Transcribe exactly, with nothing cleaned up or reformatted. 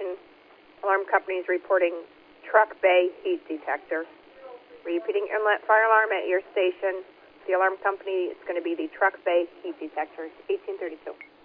station, alarm company is reporting truck bay heat detector. Repeating inlet fire alarm at your station. The alarm company is going to be the truck bay heat detector, eighteen thirty-two.